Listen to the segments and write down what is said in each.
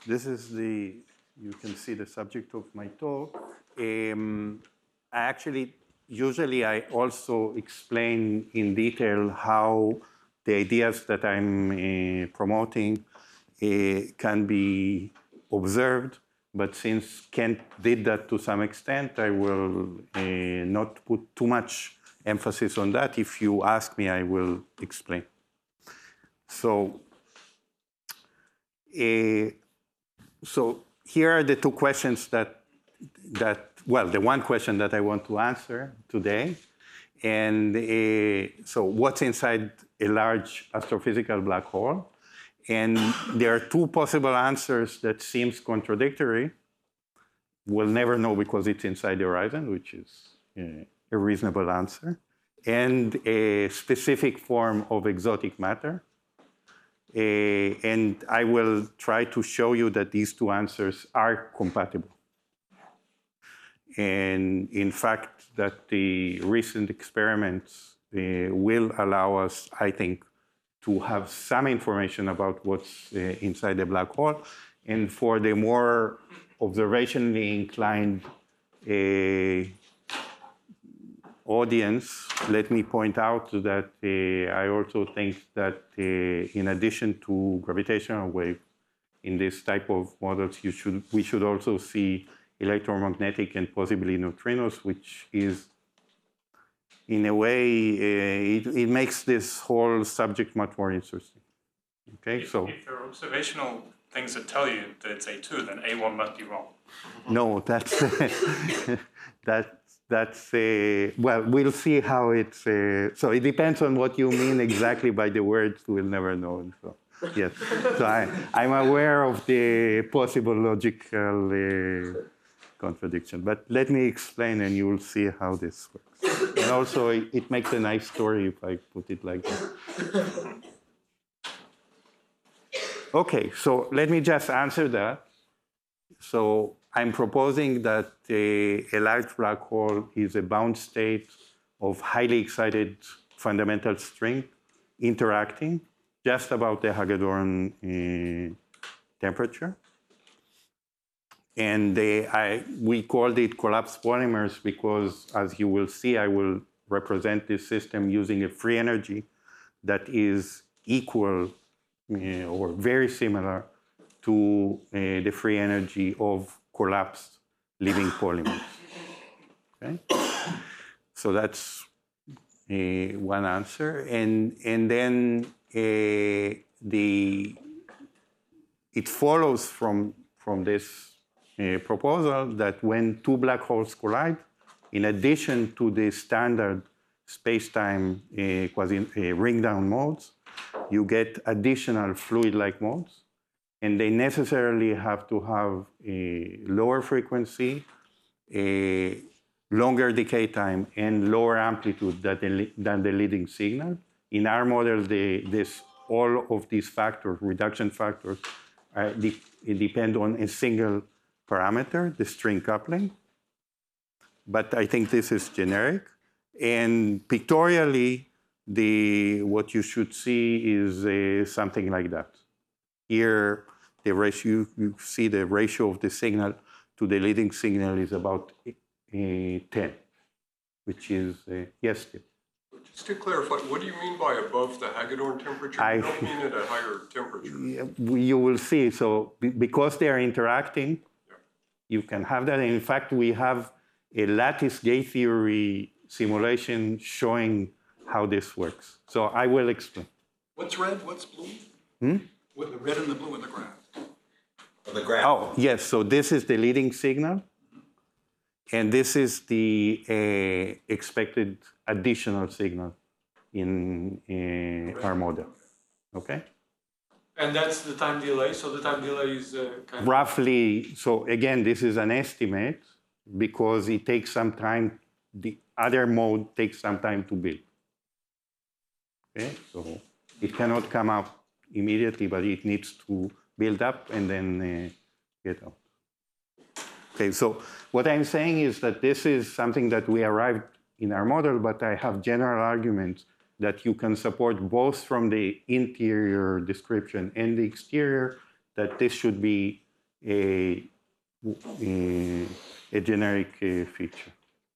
this is you can see the subject of my talk. Usually I also explain in detail how the ideas that I'm promoting can be observed, but since Kent did that to some extent, I will not put too much emphasis on that. If you ask me, I will explain. So here are the two questions well, the one question that I want to answer today. And so what's inside a large astrophysical black hole? And there are two possible answers that seems contradictory. We'll never know because it's inside the horizon, which is a reasonable answer, and a specific form of exotic matter. And I will try to show you that these two answers are compatible. And in fact, that the recent experiments will allow us, I think, to have some information about what's inside the black hole. And for the more observationally inclined audience, let me point out that I also think that in addition to gravitational wave, in this type of models, we should also see electromagnetic and possibly neutrinos, which is, in a way, it makes this whole subject much more interesting. Okay, if there are observational things that tell you that it's A2, then A1 must be wrong. No, that's well, we'll see how it's. So it depends on what you mean exactly by the words. We'll never know. So, yes. So I'm aware of the possible logical contradiction, but let me explain, and you will see how this works. And also, it makes a nice story if I put it like that. Okay, so let me just answer that. So I'm proposing that a large black hole is a bound state of highly excited fundamental string interacting just about the Hagedorn temperature. And we called it collapsed polymers because, as you will see, I will represent this system using a free energy that is equal or very similar to the free energy of collapsed living polymers. Okay? So that's one answer. And then it follows from this proposal that when two black holes collide, in addition to the standard space-time ring-down modes, you get additional fluid-like modes, and they necessarily have to have a lower frequency, a longer decay time, and lower amplitude than the leading signal. In our model, all of these factors, reduction factors, depend on a single parameter, the string coupling. But I think this is generic. And pictorially, what you should see is something like that. Here, the ratio, you see the ratio of the signal to the leading signal is about 10, which is, yes, Steve? Just to clarify, what do you mean by above the Hagedorn temperature? You don't mean at a higher temperature. You will see. So because they are interacting, you can have that. And in fact, we have a lattice gate theory simulation showing how this works. So I will explain. What's red? What's blue? What, the red and the blue in the graph? Oh, yes. So this is the leading signal. And this is the expected additional signal in our model. Okay? And that's the time delay. So the time delay is kind of roughly. So again, this is an estimate because it takes some time. The other mode takes some time to build. Okay? So it cannot come up immediately, but it needs to build up and then get out. Okay, so what I'm saying is that this is something that we arrived in our model, but I have general arguments that you can support both from the interior description and the exterior, that this should be a generic feature.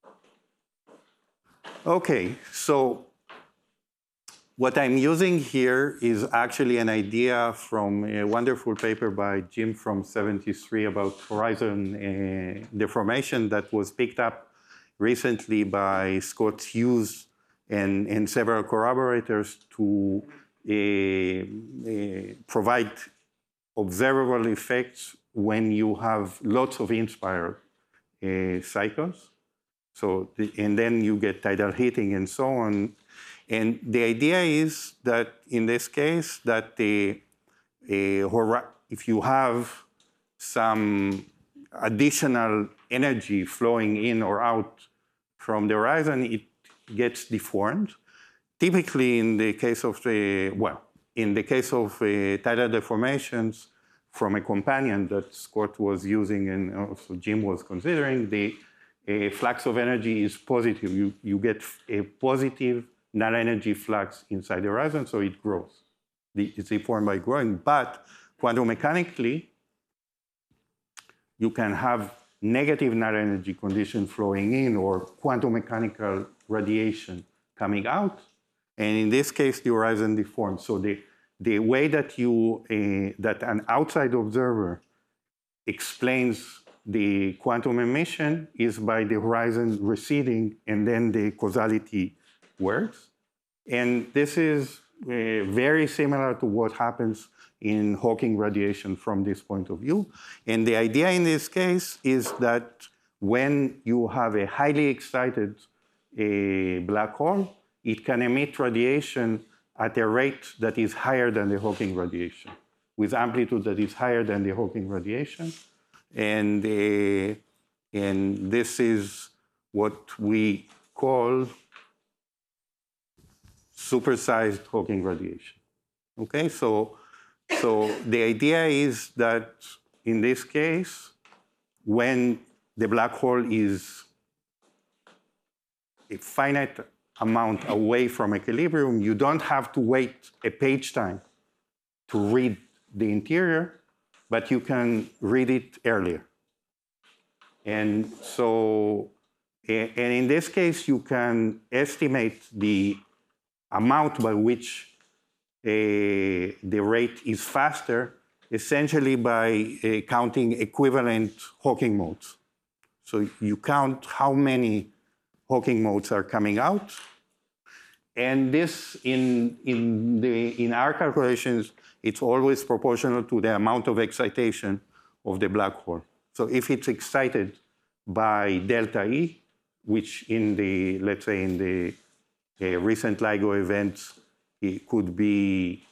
Okay, so what I'm using here is actually an idea from a wonderful paper by Jim from '73 about horizon deformation that was picked up recently by Scott Hughes and several collaborators to provide observable effects when you have lots of inspired cycles. So, and then you get tidal heating and so on. And the idea is that in this case, that if you have some additional energy flowing in or out from the horizon, it gets deformed. Typically, in the case of tidal deformations from a companion that Scott was using and also Jim was considering, the flux of energy is positive. You get a positive null energy flux inside the horizon, so it grows. It's deformed by growing. But quantum mechanically, you can have negative null energy condition flowing in or quantum mechanical radiation coming out. And in this case, the horizon deforms. So the way that that an outside observer explains the quantum emission is by the horizon receding, and then the causality works. And this is very similar to what happens in Hawking radiation from this point of view. And the idea in this case is that when you have a highly excited black hole, it can emit radiation at a rate that is higher than the Hawking radiation, with amplitude that is higher than the Hawking radiation. And this is what we call supersized Hawking radiation. Okay, so the idea is that in this case, when the black hole is a finite amount away from equilibrium, you don't have to wait a page time to read the interior, but you can read it earlier. And so, and in this case, you can estimate the amount by which the rate is faster, essentially by counting equivalent Hawking modes. So you count how many Hawking modes are coming out. And this, in our calculations, it's always proportional to the amount of excitation of the black hole. So if it's excited by delta E, which in the, let's say in the recent LIGO events, it could be,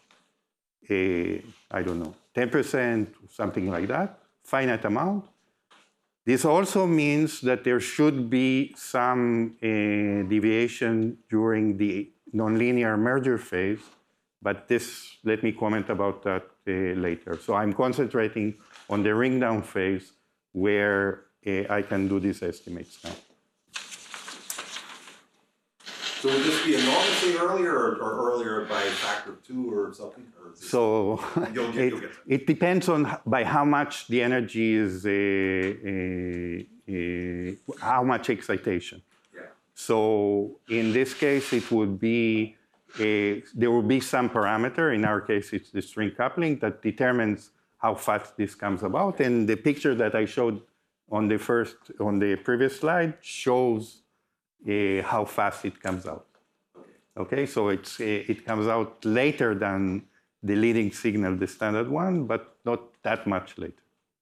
I don't know, 10%, something like that, finite amount. This also means that there should be some deviation during the nonlinear merger phase, but this, let me comment about that later. So I'm concentrating on the ring down phase where I can do these estimates now. So would this be enormously earlier or earlier by a factor of 2 or something? Or is this So you'll get it depends on by how much the energy is, how much excitation. Yeah. So in this case, it would be, there will be some parameter. In our case, it's the string coupling that determines how fast this comes about. And the picture that I showed on the previous slide shows how fast it comes out. Okay, so it comes out later than the leading signal, the standard one, but not that much later.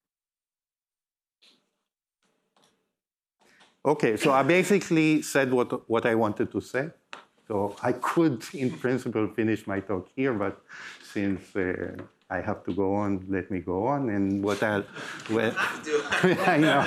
Okay, so I basically said what I wanted to say. So I could, in principle, finish my talk here, but since I have to go on, let me go on. And what I'll, well, I know.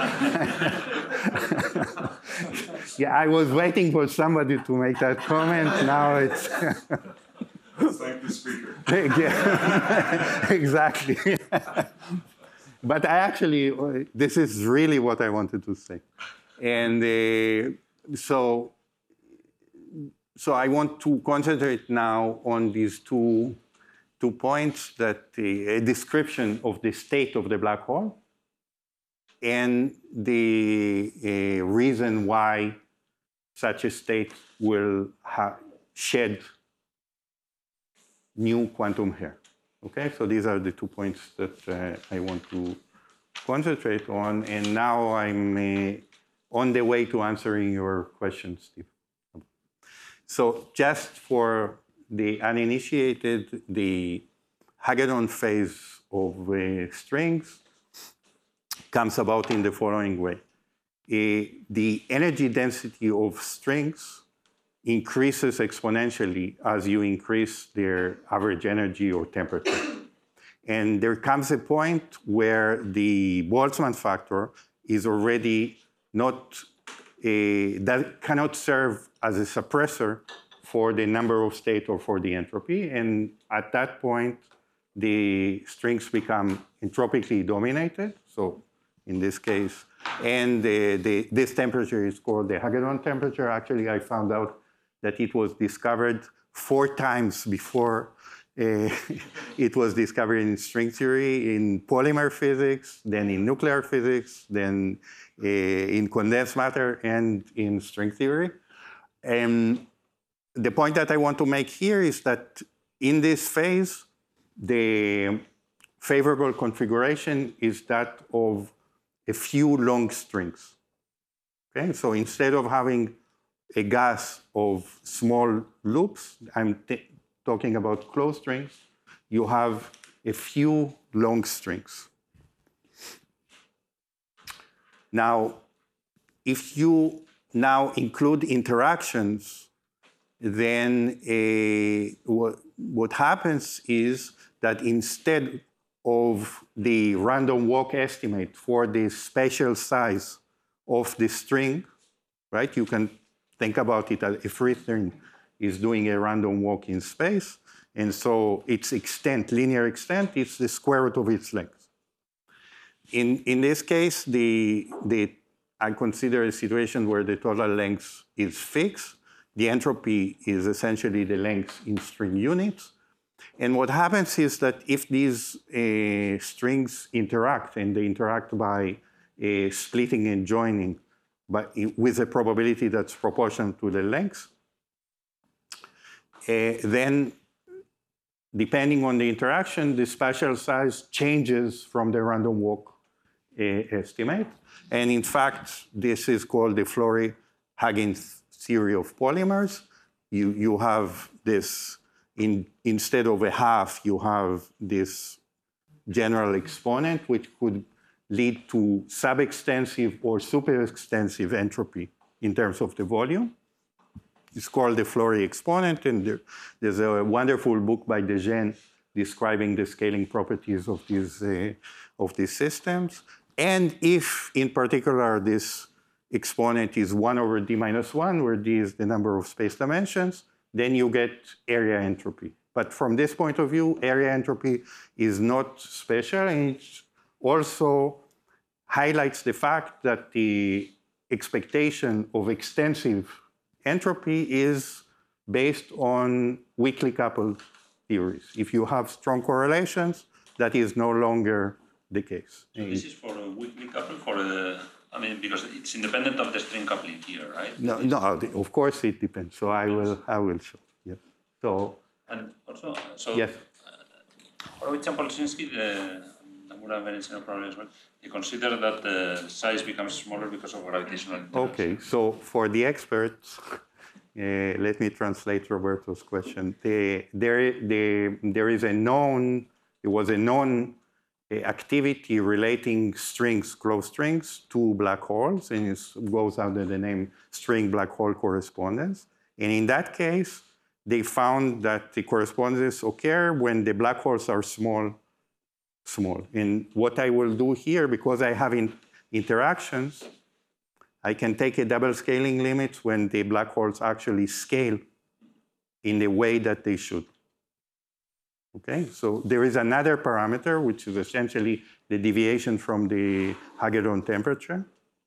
Yeah, I was waiting for somebody to make that comment. Now it's. Thank the speaker. Yeah, exactly. But I actually, this is really what I wanted to say. And so I want to concentrate now on these two 2 points that a description of the state of the black hole and the reason why such a state will shed new quantum hair. Okay, so these are the 2 points that I want to concentrate on, and now I'm on the way to answering your questions, Steve. So just for the uninitiated, the Hagedorn phase of strings comes about in the following way. The energy density of strings increases exponentially as you increase their average energy or temperature. And there comes a point where the Boltzmann factor is already not, that cannot serve as a suppressor for the number of state or for the entropy. And at that point, the strings become entropically dominated. So in this case, and this temperature is called the Hagedorn temperature. Actually, I found out that it was discovered 4 times before it was discovered in string theory, in polymer physics, then in nuclear physics, then in condensed matter, and in string theory. And the point that I want to make here is that in this phase, the favorable configuration is that of a few long strings. Okay, so instead of having a gas of small loops, I'm talking about closed strings, you have a few long strings. Now, if you now include interactions, then what happens is that instead of the random walk estimate for the spatial size of the string, right? You can think about it as a free string is doing a random walk in space. And so its extent, linear extent, is the square root of its length. In this case, I consider a situation where the total length is fixed. The entropy is essentially the length in string units. And what happens is that if these strings interact, and they interact by splitting and joining, but with a probability that's proportional to the length, then depending on the interaction, the spatial size changes from the random walk estimate. And in fact, this is called the Flory-Huggins theory of polymers. You have this, instead of a half, you have this general exponent, which could lead to sub-extensive or super-extensive entropy in terms of the volume. It's called the Flory exponent, and there's a wonderful book by Dejean describing the scaling properties of these systems. And if, in particular, this exponent is 1 over d minus 1, where d is the number of space dimensions, then you get area entropy. But from this point of view, area entropy is not special, and it also highlights the fact that the expectation of extensive entropy is based on weakly coupled theories. If you have strong correlations, that is no longer the case. So this is for a weakly coupled, because it's independent of the string coupling here, right? No, of course it depends. So I will show. Yes. So. And also, so. Yes. Horowitz and Polczynski, Nomura, Venezia, probably as well. You consider that the size becomes smaller because of gravitational interference. Okay, so for the experts, let me translate Roberto's question. There was a known activity relating strings, closed strings, to black holes, and it goes under the name string black hole correspondence. And in that case, they found that the correspondences occur when the black holes are small. And what I will do here, because I have interactions, I can take a double scaling limit when the black holes actually scale in the way that they should. Okay, so there is another parameter, which is essentially the deviation from the Hagedorn temperature,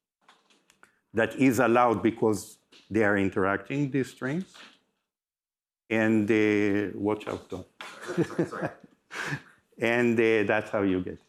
that is allowed because they are interacting, these strings. And watch out, though. Sorry. And that's how you get it.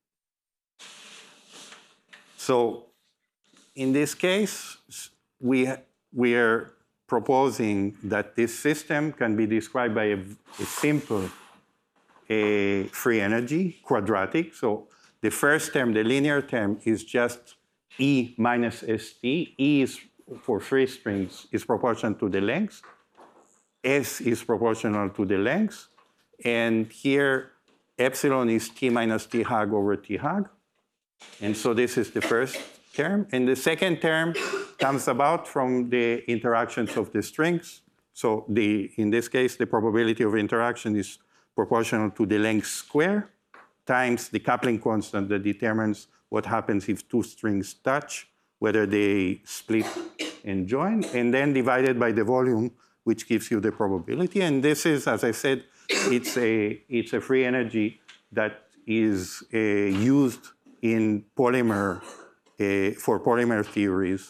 So in this case, we are proposing that this system can be described by a simple free energy, quadratic. So the first term, the linear term, is just E minus ST. E is, for free strings, is proportional to the length. S is proportional to the length. And here, epsilon is T minus T hag over T hag. And so this is the first term. And the second term comes about from the interactions of the strings. So in this case, the probability of interaction is proportional to the length square times the coupling constant that determines what happens if two strings touch, whether they split and join, and then divided by the volume, which gives you the probability. And this is, as I said, it's a free energy that is used in polymer, for polymer theories.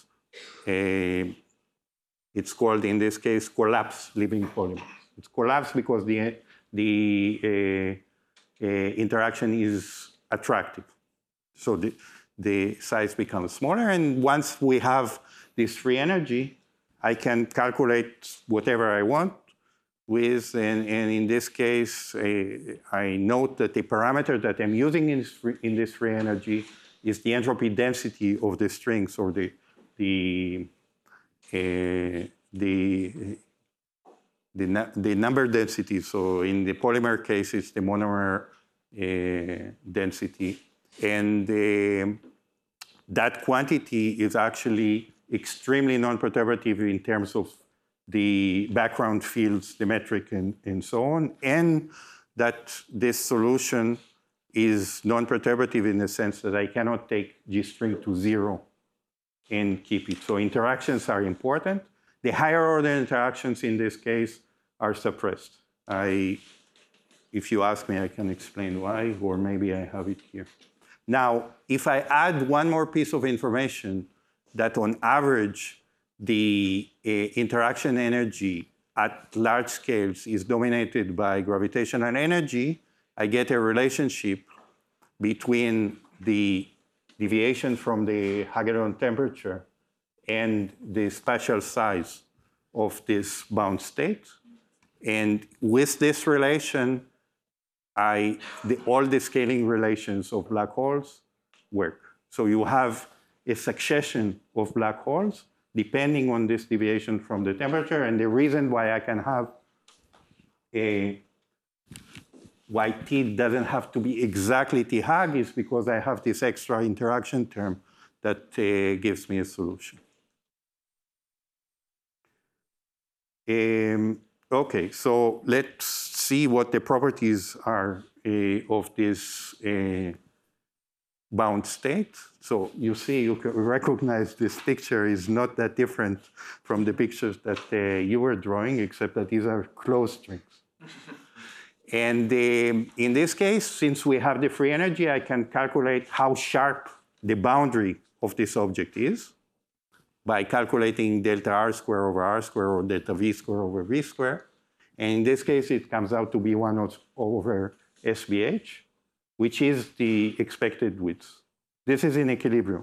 It's called, in this case, collapse living polymers. It's collapse because the interaction is attractive. So the size becomes smaller, and once we have this free energy, I can calculate whatever I want with, and in this case, I note that the parameter that I'm using in this free energy is the entropy density of the strings, or the number density. So in the polymer case, it's the monomer density. And that quantity is actually extremely non-perturbative in terms of the background fields, the metric, and so on. And that this solution is non-perturbative in the sense that I cannot take G string to 0 and keep it. So interactions are important. The higher order interactions in this case are suppressed. If you ask me, I can explain why, or maybe I have it here. Now, if I add one more piece of information, that on average, the interaction energy at large scales is dominated by gravitational energy, I get a relationship between the deviation from the Hagedorn temperature and the spatial size of this bound state. And with this relation, all the scaling relations of black holes work. So you have a succession of black holes depending on this deviation from the temperature. And the reason why I can have why T doesn't have to be exactly T hag is because I have this extra interaction term that gives me a solution. Okay, so let's see what the properties are of this bound state. So you see, you can recognize this picture is not that different from the pictures that you were drawing, except that these are closed strings. And in this case, since we have the free energy, I can calculate how sharp the boundary of this object is by calculating delta R square over R square or delta V square over V square. And in this case, it comes out to be 1 over SBH, which is the expected width. This is in equilibrium.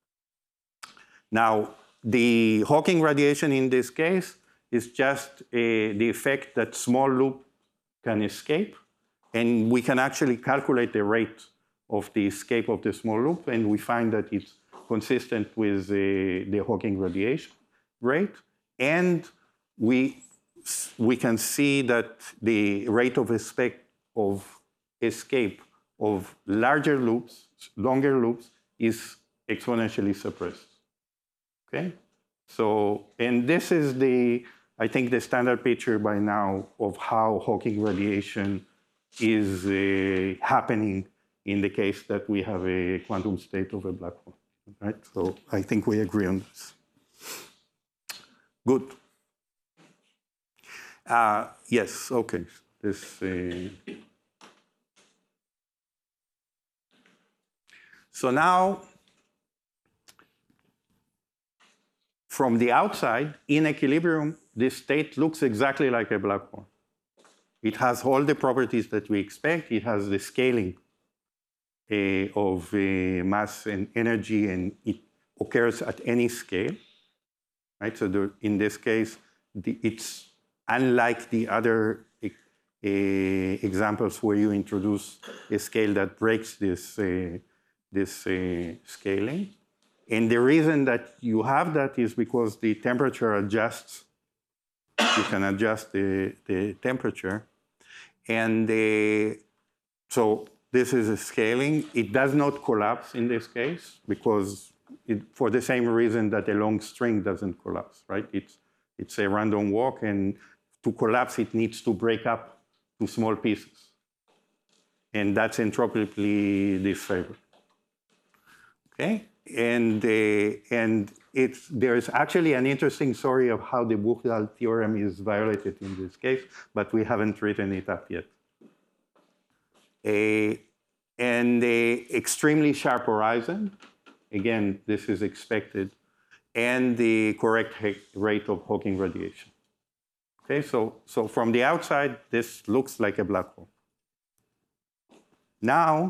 Now, the Hawking radiation in this case is just the effect that small loop can escape. And we can actually calculate the rate of the escape of the small loop. And we find that it's consistent with the Hawking radiation rate. And we can see that the rate of escape of larger loops, longer loops, is exponentially suppressed. Okay? So, and this is I think the standard picture by now of how Hawking radiation is happening in the case that we have a quantum state of a black hole, right? So I think we agree on this. Good. Yes, okay. So now, from the outside, in equilibrium, this state looks exactly like a black hole. It has all the properties that we expect. It has the scaling of mass and energy, and it occurs at any scale, right? So in this case, it's unlike the other examples where you introduce a scale that breaks this scaling. And the reason that you have that is because the temperature adjusts. You can adjust the temperature. And so this is a scaling. It does not collapse in this case because for the same reason that a long string doesn't collapse, right? It's a random walk, and to collapse, it needs to break up to small pieces. And that's entropically disfavored. Okay? And there's actually an interesting story of how the Buchdahl theorem is violated in this case, but we haven't written it up yet. And extremely sharp horizon, again, this is expected, and the correct rate of Hawking radiation. Okay, so from the outside, this looks like a black hole. Now,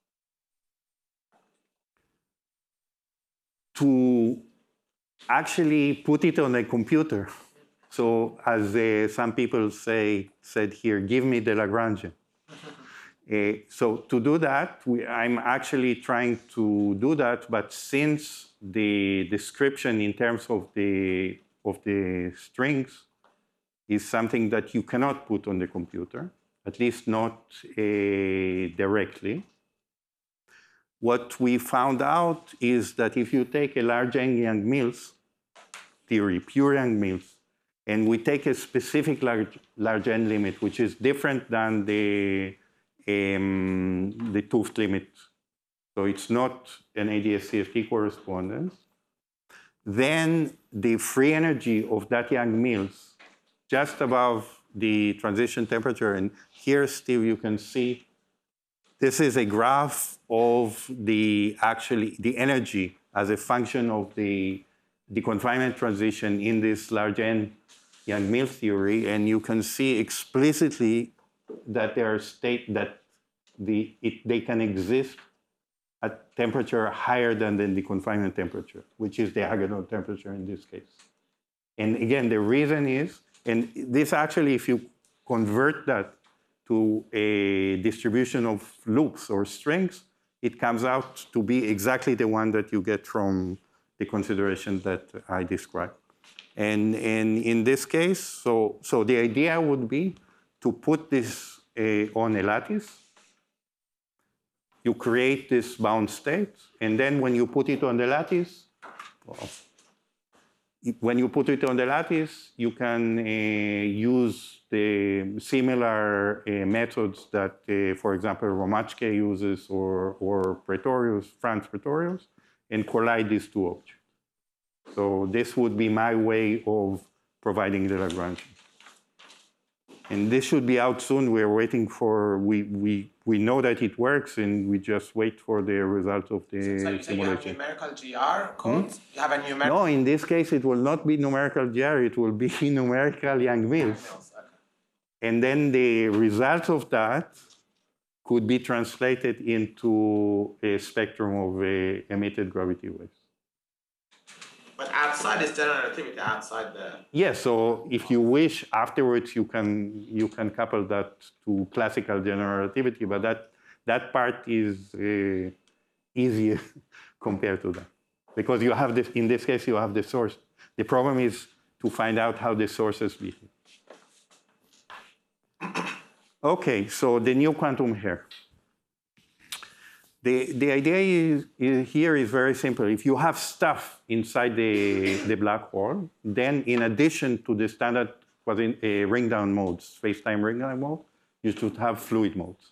to actually put it on a computer, so as some people said here, give me the Lagrangian. So to do that, I'm actually trying to do that, but since the description in terms of the strings is something that you cannot put on the computer, at least not directly, what we found out is that if you take a large Yang-Mills theory, pure Yang-Mills, and we take a specific large N limit, which is different than the 't Hooft limit, so it's not an ADS-CFT correspondence, then the free energy of that Yang-Mills just above the transition temperature, and here, Steve, you can see this is a graph of the energy as a function of the confinement transition in this large N Yang-Mills theory, and you can see explicitly that they can exist at temperature higher than the confinement temperature, which is the Hagedorn temperature in this case. And again, the reason is, and this actually, if you convert that to a distribution of loops or strings, it comes out to be exactly the one that you get from the consideration that I described. And in this case, so the idea would be to put this on a lattice. You create this bound state, and then when you put it on the lattice, you can use the similar methods that, for example, Romaczke uses or Pretorius, Franz Pretorius, and collide these two objects. So this would be my way of providing the Lagrangian. And this should be out soon. We're waiting for, we know that it works, and we just wait for the result of the simulation. You have numerical GR codes? You have a numerical? No, in this case, it will not be numerical GR. It will be numerical Yang-Mills. Okay. And then the result of that could be translated into a spectrum of emitted gravity waves. But outside is general relativity, outside the... Yes, so if you wish, afterwards you can couple that to classical general relativity, but that part is easier compared to that. Because you have this, in this case, you have the source. The problem is to find out how the sources behave. Okay, so the new quantum hair. The idea here is very simple. If you have stuff inside the black hole, then in addition to the standard ring-down modes, space-time ring-down mode, you should have fluid modes.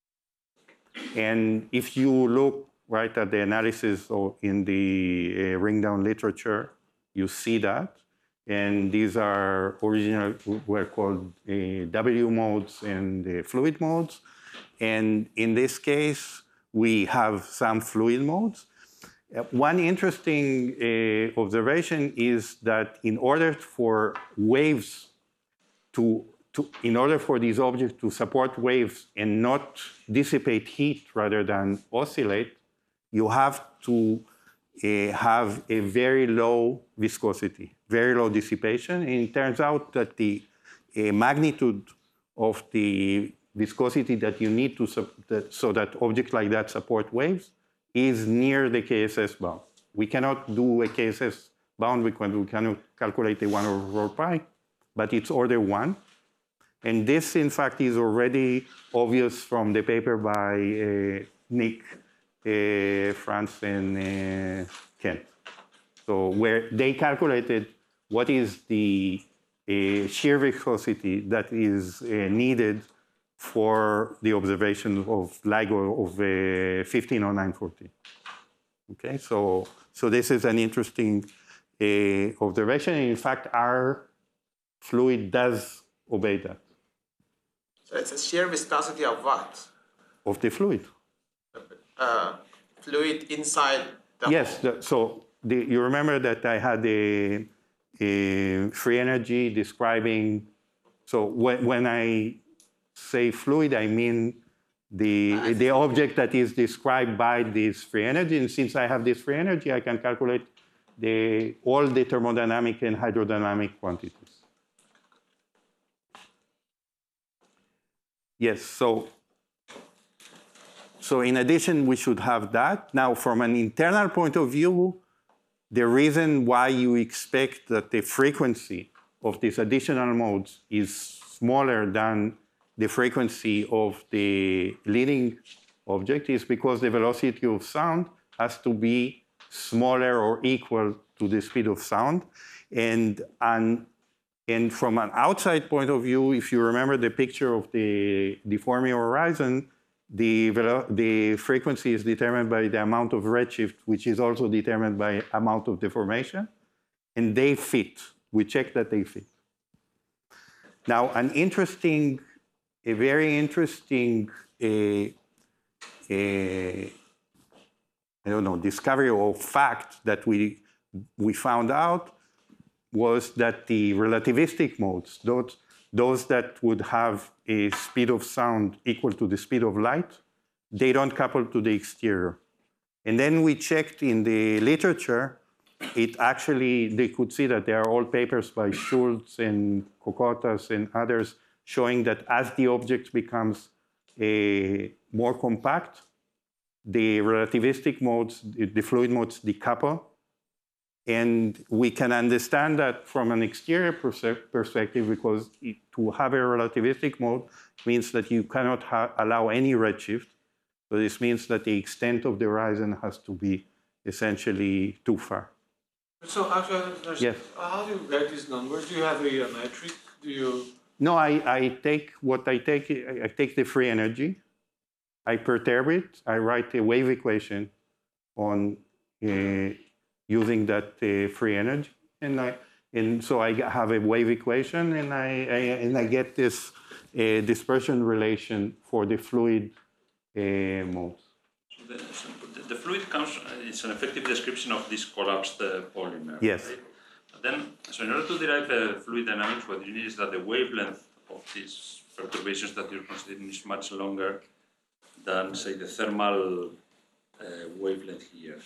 And if you look right at the analysis in the ring-down literature, you see that. And these are were called W modes and fluid modes. And in this case, we have some fluid modes. One interesting observation is that in order for waves to in order for these objects to support waves and not dissipate heat rather than oscillate, you have to have a very low viscosity, very low dissipation. And it turns out that the magnitude of the viscosity that you need to so that objects like that support waves is near the KSS bound. We cannot do a KSS bound because we cannot calculate the 1/4 pi, but it's order 1. And this, in fact, is already obvious from the paper by Nick, Franz, and Kent. So where they calculated what is the shear viscosity that is needed for the observation of LIGO of 150914. Okay, so this is an interesting observation. And in fact, our fluid does obey that. So it's a shear viscosity of what? Of the fluid. Fluid inside the Yes, you remember that I had a free energy describing, so when I say fluid, I mean the object that is described by this free energy. And since I have this free energy, I can calculate all the thermodynamic and hydrodynamic quantities. Yes, so in addition, we should have that. Now, from an internal point of view, the reason why you expect that the frequency of these additional modes is smaller than the frequency of the leading object is because the velocity of sound has to be smaller or equal to the speed of sound. And from an outside point of view, if you remember the picture of the Fermi horizon, the frequency is determined by the amount of redshift, which is also determined by amount of deformation, and they fit. We check that they fit. Now, a very interesting, discovery or fact that we found out was that the relativistic modes, those that would have a speed of sound equal to the speed of light, they don't couple to the exterior. And then we checked in the literature, they could see that there are all papers by Schultz and Kokotas and others showing that as the object becomes more compact, the relativistic modes, the fluid modes decouple. And we can understand that from an exterior perspective because to have a relativistic mode means that you cannot allow any redshift. So this means that the extent of the horizon has to be essentially too far. So actually, yes. How do you get these numbers? Do you have a metric? Do you? No, I take the free energy, I perturb it, I write a wave equation on using that free energy, and so I have a wave equation, and I get this dispersion relation for the fluid modes. So the fluid comes, it's an effective description of this collapsed polymer. Yes. Right? Then, so in order to derive fluid dynamics, what you need is that the wavelength of these perturbations that you're considering is much longer than, say, the thermal wavelength here.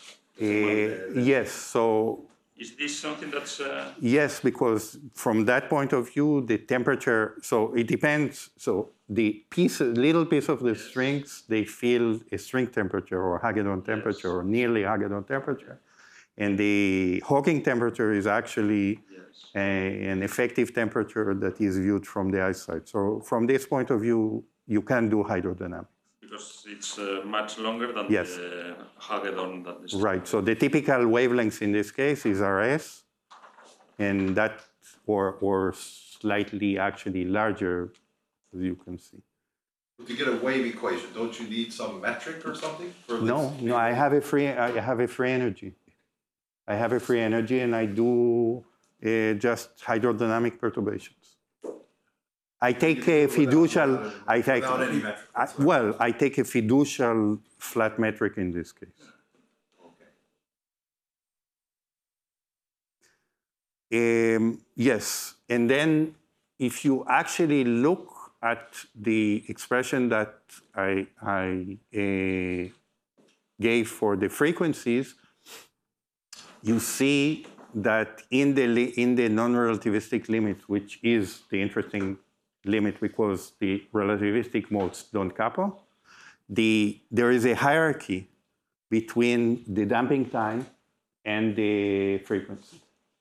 Yes, so... Is this something that's... Yes, because from that point of view, the temperature, so it depends. So the little piece of the strings, they feel a string temperature or Hagedorn temperature or nearly Hagedorn temperature. And the Hawking temperature is actually an effective temperature that is viewed from the outside. So from this point of view, you can do hydrodynamics. Because it's much longer than the Hagedorn. Right, so the typical wavelength in this case is RS, and that, or slightly actually larger, as you can see. To get a wave equation, don't you need some metric or something? No, I have a free energy. I have a free energy, and I do just hydrodynamic perturbations. I take a fiducial. Without any metric. Well, I take a fiducial flat metric in this case. Okay. Yes, and then if you actually look at the expression that I gave for the frequencies, you see that in the non-relativistic limit, which is the interesting limit because the relativistic modes don't couple, there is a hierarchy between the damping time and the frequency.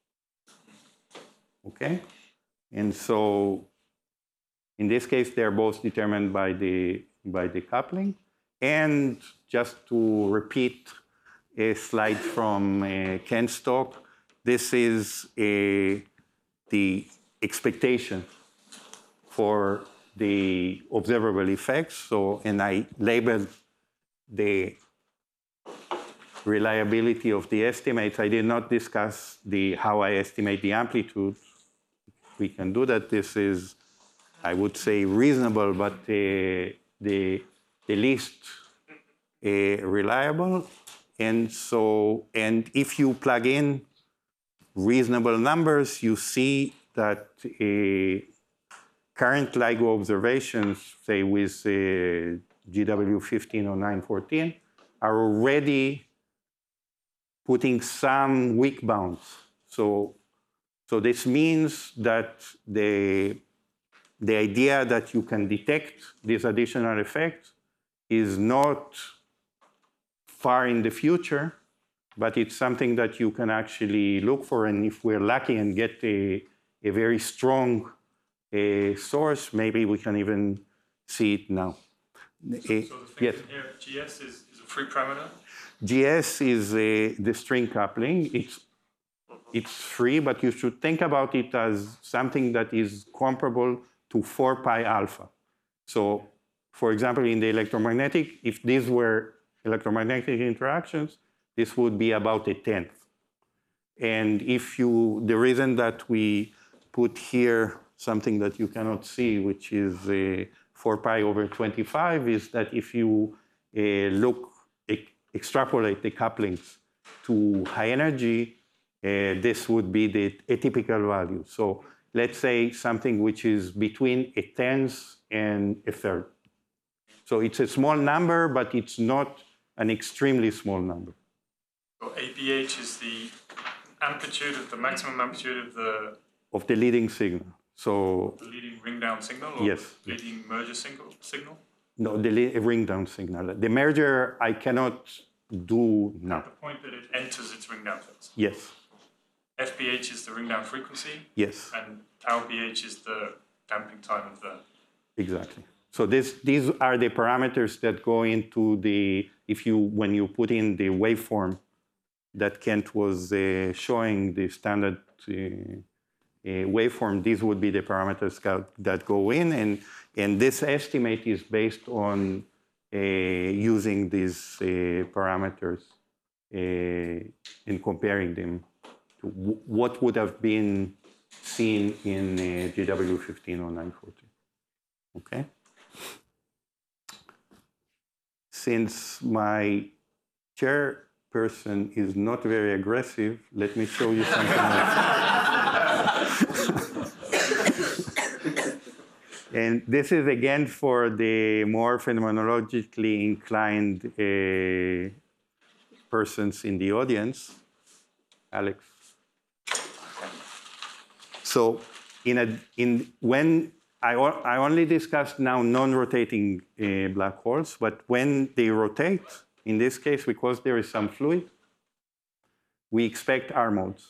Okay? And so in this case, they're both determined by the coupling. And just to repeat a slide from Ken's talk, this is the expectation for the observable effects. So, and I labeled the reliability of the estimates. I did not discuss how I estimate the amplitude. We can do that. This is, I would say, reasonable, but the least reliable. And so, and if you plug in reasonable numbers, you see that current LIGO observations, say with GW15 or 914, are already putting some weak bounds. So this means that the idea that you can detect these additional effects is not far in the future, but it's something that you can actually look for. And if we're lucky and get a very strong source, maybe we can even see it now. So the thing yes. in here, GS is a free parameter? GS is the string coupling. It's free, but you should think about it as something that is comparable to 4 pi alpha. So, for example, in the electromagnetic, if these were electromagnetic interactions, this would be about 1/10. And if the reason that we put here something that you cannot see, which is 4 pi over 25, is that if you extrapolate the couplings to high energy, this would be the atypical value. So let's say something which is between 1/10 and 1/3. So it's a small number, but it's not an extremely small number. So APH is the amplitude of the maximum amplitude of the leading signal. So the leading ring down signal, or yes, leading merger signal? No, the ring down signal. The merger I cannot do now. At the point that it enters its ring down phase. Yes. FBH is the ring down frequency. Yes. And tau BH is the damping time of the. Exactly. So these are the parameters that go into when you put in the waveform that Kent was showing, the standard waveform, these would be the parameters that go in. And this estimate is based on using these parameters and comparing them to what would have been seen in GW15 or 914. Okay? Since my chairperson is not very aggressive, let me show you something else. And this is again for the more phenomenologically inclined persons in the audience. Alex. So when I only discussed now non-rotating black holes, but when they rotate, in this case, because there is some fluid, we expect R modes.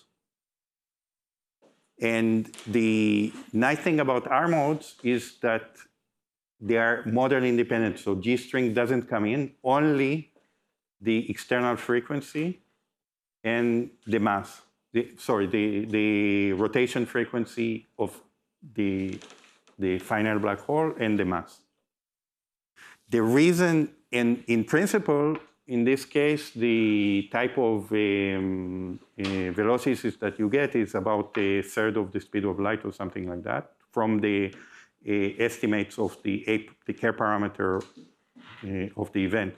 And the nice thing about R modes is that they are model independent. So G string doesn't come in, only the external frequency and the mass. The rotation frequency of the final black hole and the mass. The reason, in principle, in this case, the type of velocities that you get is about 1/3 of the speed of light or something like that from the estimates of the Kerr parameter of the events.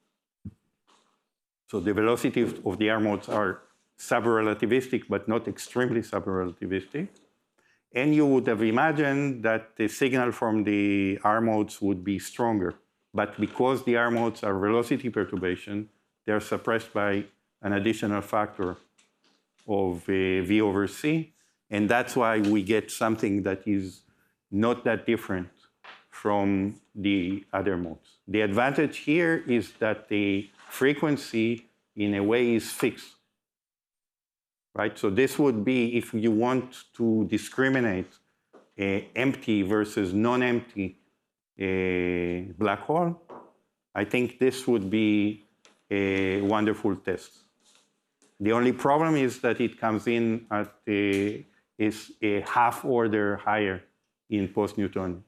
So the velocity of the R modes are subrelativistic, but not extremely subrelativistic. And you would have imagined that the signal from the R modes would be stronger. But because the R modes are velocity perturbation, they're suppressed by an additional factor of V over C. And that's why we get something that is not that different from the other modes. The advantage here is that the frequency, in a way, is fixed. Right? So this would be, if you want to discriminate empty versus non-empty black hole, I think this would be a wonderful test. The only problem is that it comes in at is a half order higher in post-Newtonian.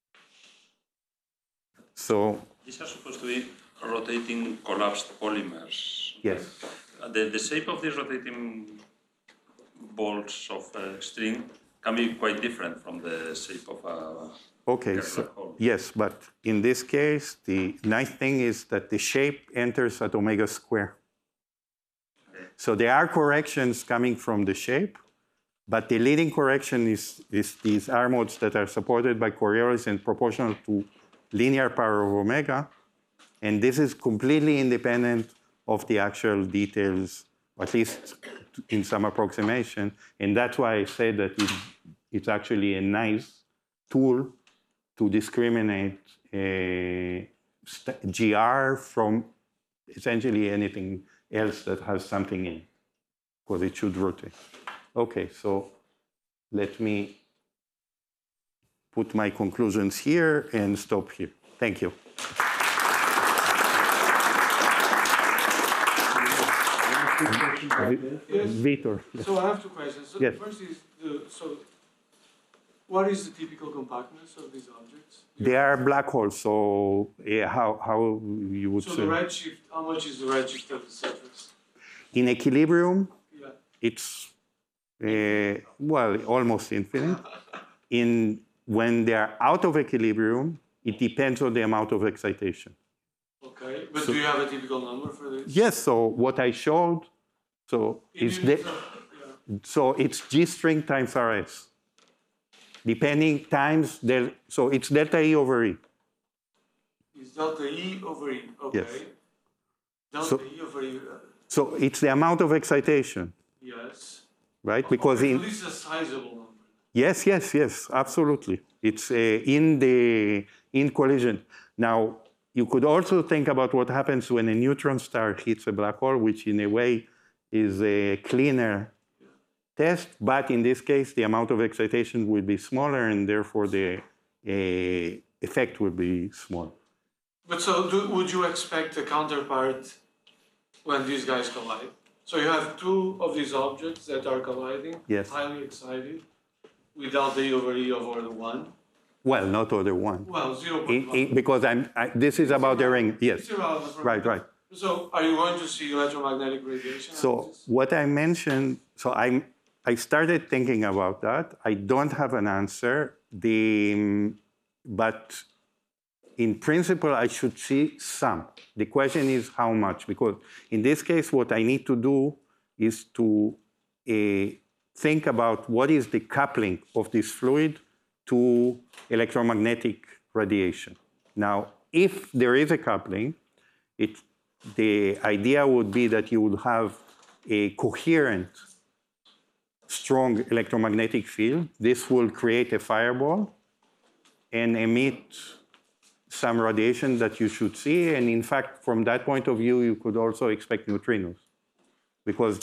So these are supposed to be rotating collapsed polymers. yes. The shape of these rotating balls of string can be quite different from the shape of a Okay, so yes, but in this case, the nice thing is that the shape enters at omega square. Okay. So there are corrections coming from the shape, but the leading correction is these R modes that are supported by Coriolis and proportional to linear power of omega. And this is completely independent of the actual details, at least in some approximation. And that's why I say that it's actually a nice tool to discriminate GR from essentially anything else that has something in, because it should rotate. Okay, so let me put my conclusions here and stop here. Thank you. Yes. Vitor. So I have two questions. So Yes. first is, what is the typical compactness of these objects? They are black holes, so yeah, how you would So say? the redshift, how much is the redshift of the surface? In equilibrium, Yeah. it's, well, almost infinite. When they are out of equilibrium, it depends on the amount of excitation. Okay, but do you have a typical number for this? Yes, so what I showed, so is Units the, of- so it's G string times RS. Depending times, so it's delta E over E. Is delta E over E, okay. Yes. Delta So- E over E, So it's the amount of excitation, yes. right? Because Okay, in, so this is a sizable number. yes, absolutely. It's in collision. Now, you could also think about what happens when a neutron star hits a black hole, which in a way is a cleaner test, but in this case, the amount of excitation will be smaller, and therefore the effect will be small. But so would you expect a counterpart when these guys collide? So you have two of these objects that are colliding, Yes. highly excited, with delta E over E over the 1. Well, not other one. Well, 0.1. Because this is about the ring. Yes, It's irrelevant for right, me. right. So are you going to see electromagnetic radiation? So what I mentioned, so I started thinking about that. I don't have an answer. But in principle, I should see some. The question is how much, because in this case, what I need to do is to think about what is the coupling of this fluid to electromagnetic radiation. Now, if there is a coupling, the idea would be that you would have a coherent, strong electromagnetic field. This will create a fireball and emit some radiation that you should see. And in fact, from that point of view, you could also expect neutrinos, because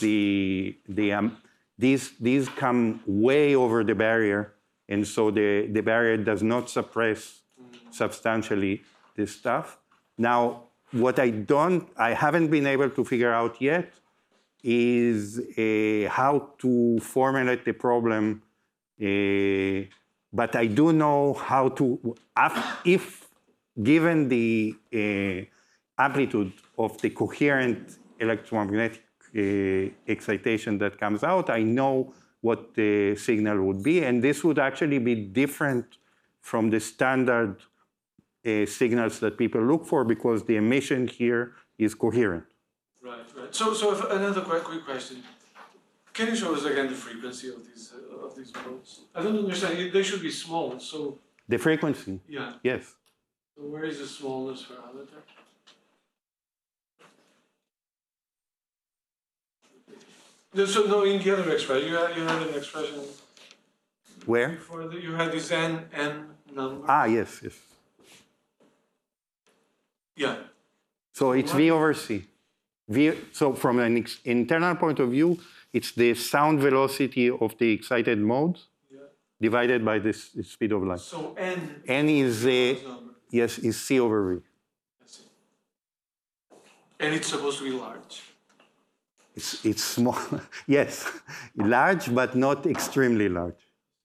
these come way over the barrier, and so the barrier does not suppress substantially this stuff. Now, what I haven't been able to figure out yet is how to formulate the problem, but I do know how to, if given the amplitude of the coherent electromagnetic excitation that comes out, I know what the signal would be, and this would actually be different from the standard signals that people look for, because the emission here is coherent. Right. So if, another quick question. Can you show us again the frequency of these modes? I don't understand. They should be small. So The frequency, yeah. yes. So where is the smallness parameter? So no, in the other expression, you had an expression Where? before that you had this n number. Ah, yes, yes. Yeah. So it's V over C. So from an internal point of view, it's the sound velocity of the excited mode divided by the speed of light. So n. N is number. yes, is C over V. I see. And it's supposed to be large. It's small, yes, large but not extremely large.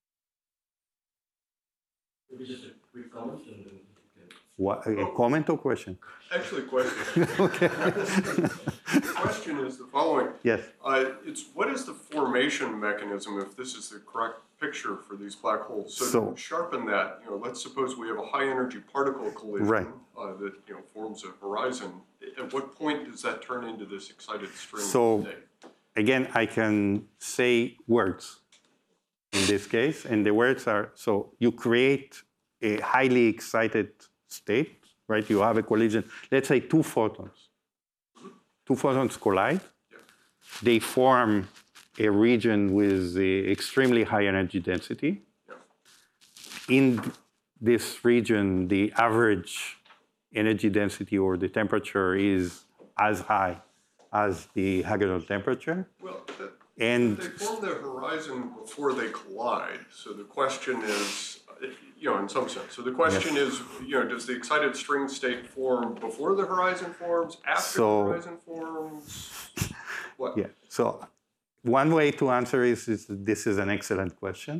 Maybe just a quick comment and then you can. What, a comment or question? Actually, question. Okay. The question is the following. Yes. It's what is the formation mechanism, if this is the correct picture for these black holes? So to sharpen that, let's suppose we have a high energy particle collision Right. That forms a horizon. At what point does that turn into this excited string So- state? Again, I can say words in this case, and the words are, so you create a highly excited state, right? You have a collision, let's say two photons. Two photons collide. They form a region with extremely high energy density. In this region, the average energy density or the temperature is as high as the Hagedorn temperature. Well, And they form the horizon before they collide. So the question is, in some sense. So the question is, does the excited string state form before the horizon forms, after the horizon forms? What? yeah, so one way to answer is this is an excellent question.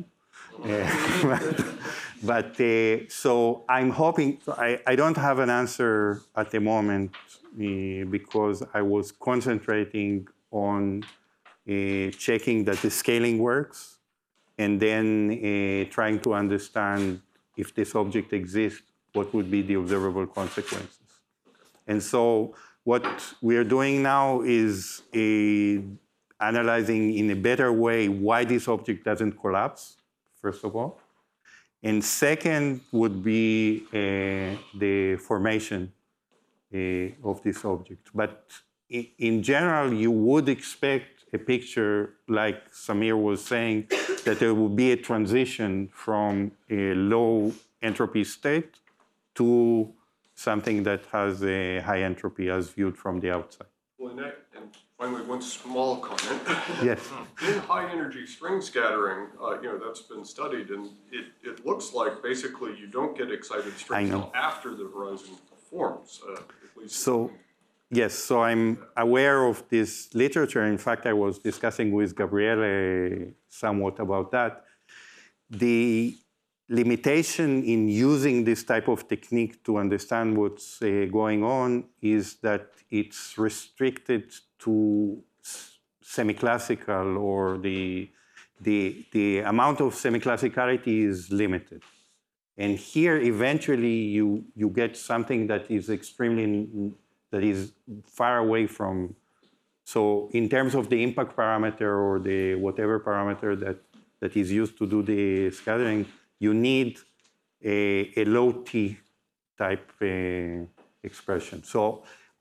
So I'm hoping, I don't have an answer at the moment because I was concentrating on checking that the scaling works and then trying to understand if this object exists, what would be the observable consequences. And so what we are doing now is analyzing in a better way why this object doesn't collapse, first of all. And second would be the formation of this object. But in general, you would expect a picture like Samir was saying, that there will be a transition from a low entropy state to something that has a high entropy as viewed from the outside. Well, and finally, one small comment. Yes. In high energy string scattering, that's been studied, and it looks like basically you don't get excited strings until after the horizon forms, at least. So, yes, so I'm aware of this literature. In fact, I was discussing with Gabriele somewhat about that. The limitation in using this type of technique to understand what's going on is that it's restricted to semi-classical, or the amount of semi-classicality is limited. And here, eventually, you get something that is that is far away from. So in terms of the impact parameter or the whatever parameter that is used to do the scattering, you need a low T type expression. So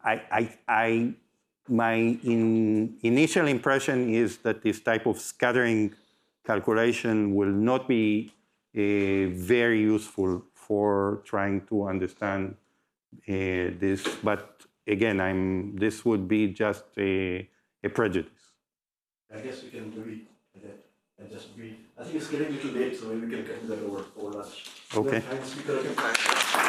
my initial impression is that this type of scattering calculation will not be very useful for trying to understand this. But again, this would be just a prejudice. I guess we can agree and just breathe. I think it's getting a little late, so maybe we can get that over lunch. Okay. Thanks, speaker.